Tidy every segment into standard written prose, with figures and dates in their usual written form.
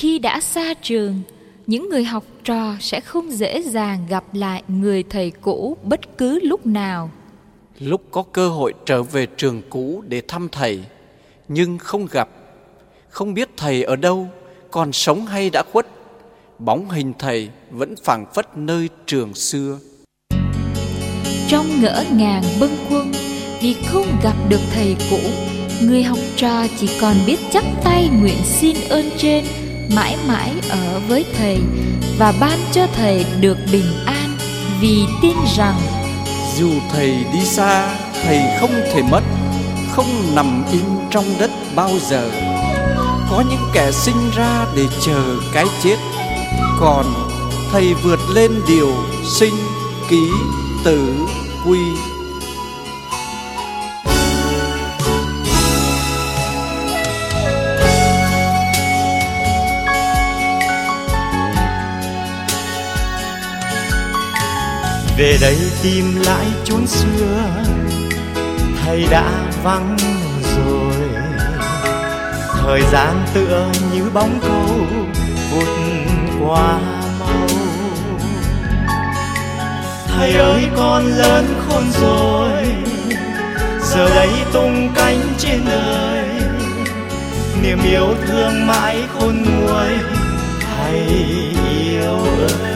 Khi đã xa trường, những người học trò sẽ không dễ dàng gặp lại người thầy cũ bất cứ lúc nào. Lúc có cơ hội trở về trường cũ để thăm thầy, nhưng không gặp, không biết thầy ở đâu, còn sống hay đã khuất, bóng hình thầy vẫn phảng phất nơi trường xưa. Trong ngỡ ngàng bâng khuâng vì không gặp được thầy cũ, người học trò chỉ còn biết chắp tay nguyện xin ơn trên mãi mãi ở với thầy và ban cho thầy được bình an, vì tin rằng dù thầy đi xa, thầy không thể mất, không nằm im trong đất bao giờ. Có những kẻ sinh ra để chờ cái chết, còn thầy vượt lên điều sinh ký tử quy. Về đây tìm lại chốn xưa, thầy đã vắng rồi. Thời gian tựa như bóng câu vụt qua mau. Thầy ơi con lớn khôn rồi, giờ đây tung cánh trên đời. Niềm yêu thương mãi khôn nguôi, thầy yêu ơi.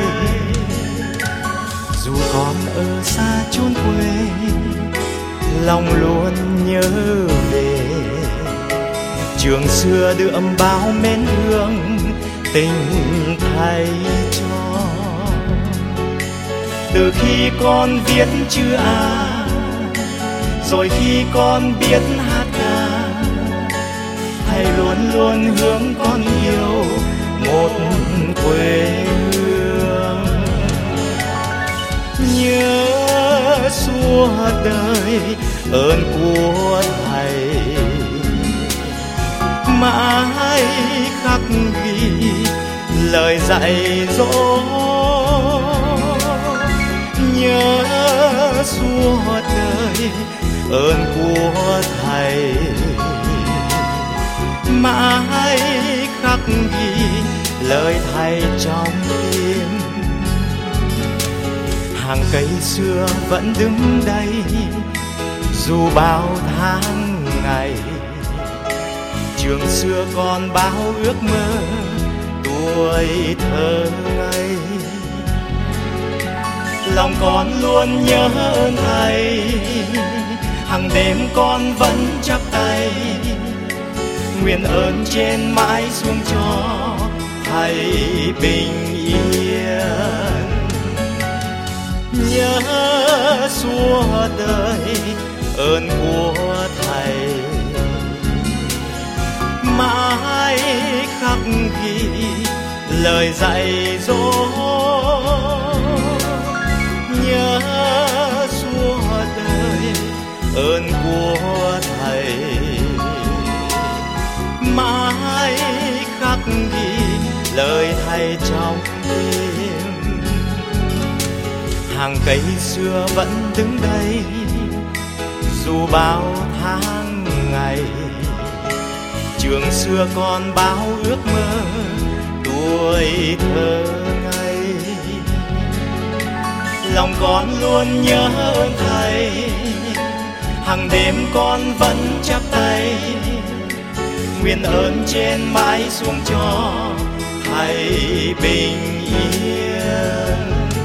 Dù con ở xa chốn quê, lòng luôn nhớ về. Trường xưa đượm bao mến thương, tình thầy cho. Từ khi con viết chữ A, rồi khi con biết hát ca, thầy luôn luôn hướng con yêu một quê hương. Nhớ suốt đời ơn của thầy, mãi khắc ghi lời dạy dỗ. Nhớ suốt đời ơn của thầy, mãi khắc ghi lời thầy trong tim. Hàng cây xưa vẫn đứng đây dù bao tháng ngày. Trường xưa còn bao ước mơ tuổi thơ ngây. Lòng con luôn nhớ ơn thầy, hàng đêm con vẫn chắp tay nguyện ơn trên mãi xuống cho thầy bình yên. Nhớ suốt đời ơn của thầy, mãi khắc ghi lời dạy dỗ. Nhớ suốt đời ơn của thầy, mãi khắc ghi lời thầy trong tim. Hàng cây xưa vẫn đứng đây dù bao tháng ngày. Trường xưa còn bao ước mơ tuổi thơ ngây. Lòng con luôn nhớ ơn thầy, hàng đêm con vẫn chắp tay nguyện ơn trên mãi xuống cho thầy bình yên.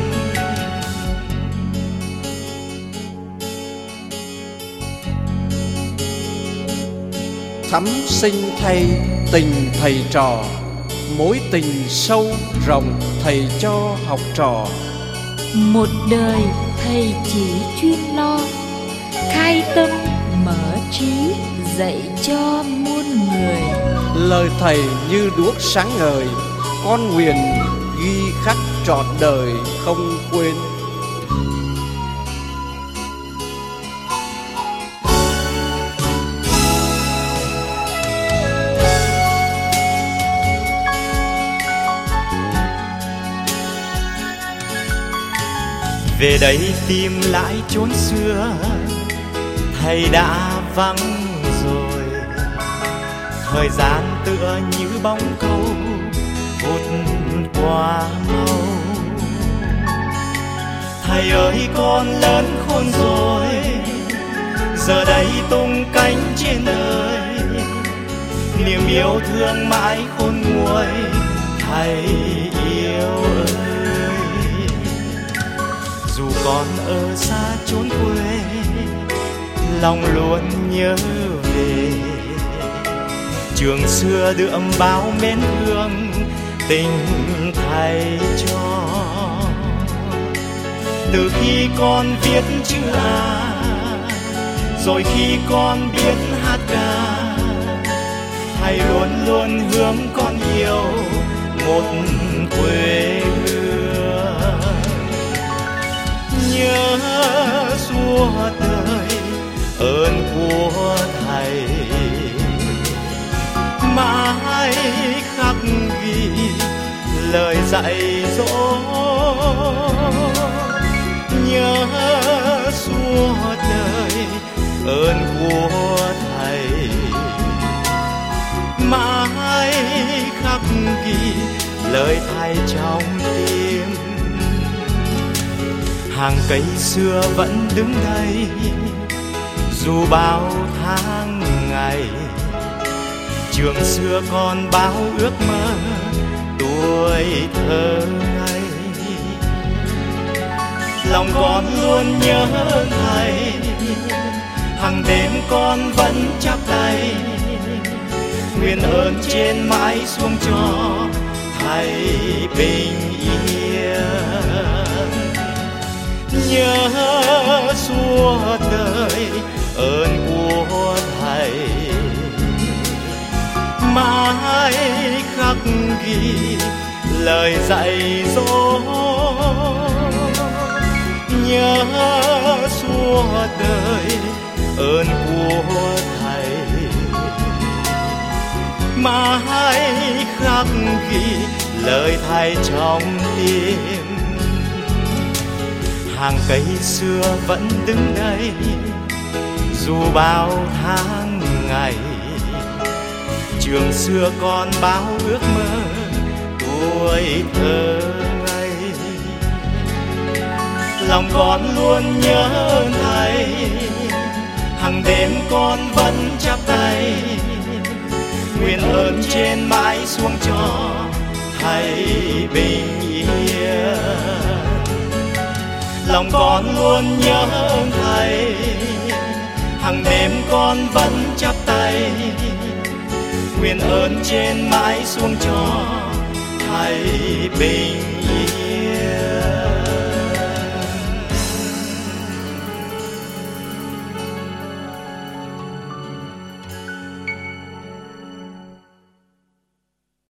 Thắm sinh thay tình thầy trò, mối tình sâu rộng thầy cho học trò. một đời thầy chỉ chuyên lo khai tâm mở trí dạy cho muôn người. Lời thầy như đuốc sáng ngời, con nguyện ghi khắc trọn đời không quên. Về đây tìm lại chốn xưa, thầy đã vắng rồi. Thời gian tựa như bóng câu vụt qua mau. Thầy ơi con lớn khôn rồi, giờ đây tung cánh trên đời, niềm yêu thương mãi khôn nguôi. Thầy yêu ơi, dù con ở xa chốn quê, lòng luôn nhớ về trường xưa đượm bao mến thương tình thầy cho. Từ khi con viết chữ A, rồi khi con biết hát ca, thầy luôn luôn hướng con yêu một quê hương. Nhớ suốt đời ơn của thầy, mãi khắc ghi lời dạy dỗ. Nhớ suốt đời ơn của thầy, mãi khắc ghi lời thầy trong tim. Hàng cây xưa vẫn đứng đây dù bao tháng ngày, trường xưa còn bao ước mơ tuổi thơ ngây. Lòng con luôn nhớ thầy, hàng đêm con vẫn chắp tay, nguyện ơn trên mãi xuống cho thầy bình yên. Nhớ suốt đời ơn của thầy, mãi khắc ghi lời dạy dỗ. Nhớ suốt đời ơn của thầy, mãi khắc ghi lời thầy trong tim. Hàng cây xưa vẫn đứng đây dù bao tháng ngày, trường xưa còn bao ước mơ tuổi thơ ngây. Lòng con luôn nhớ thầy, hàng đêm con vẫn chắp tay, nguyện ơn trên mãi xuống cho thầy bình yên. Lòng con luôn nhớ thầy, hàng đêm con vẫn chắp tay, nguyện ơn trên mãi xuống cho thầy bình yên.